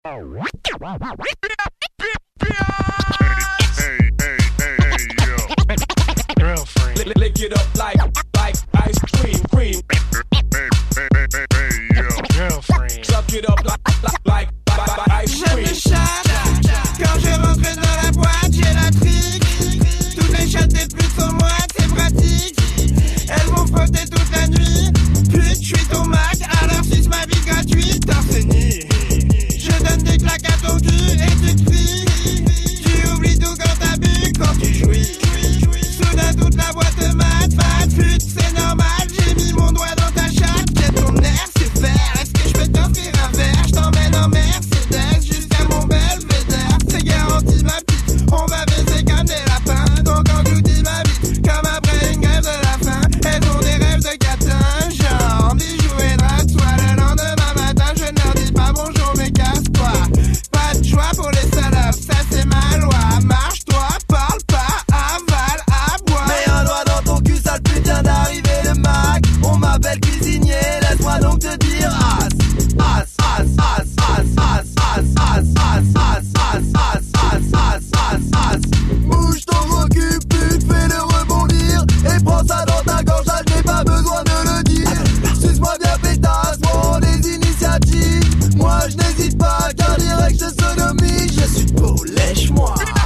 Girlfriend. Lick it up like ice cream. Girlfriend. Suck it up like ice Je me cream. chatte quand je rentre dans la boîte, j'ai la trique. Toutes les chattes et plus sur moi, c'est pratique. Elles vont frotter toute la nuit. Pute, je suis ton Mac, alors suce ma vie gratuite. Torse nu. Je donne des claques à ton cul et tu cries. Tu oublies tout quand t'as bu, quand tu jouis. Soudain toute la boîte mat, pute, c'est normal. J'ai mis mon doigt dans ta chatte. Qu'est ton air, c'est faire. Est-ce que je peux t'offrir un verre? Je t'emmène en Mercedes jusqu'à mon belvédère. C'est garanti ma petite, on va baiser comme des lapins. Donc engloutis ma vie, comme après une grève de la faim. Elles ont des rêves de catin, genre bijoux et draps. Soit le lendemain matin, je ne leur dis pas bonjour mais casse-toi. Pas de joie pour les salopes, ça c'est ma loi. Marche-toi, parle pas, avale, aboie. Mets un doigt dans ton cul, sale pute, vient d'arriver le Mac. On m'appelle cuisinier, laisse-moi donc te dire as. Bouge ton gros cul, pute, fais-le rebondir. Et prends ça dans ta gorge, là, je n'ai pas besoin de le dire. Suce-moi bien pétasse, prends des initiatives. Moi je n'hésite pas, car direct je sodomie. Je suis beau, lèche-moi.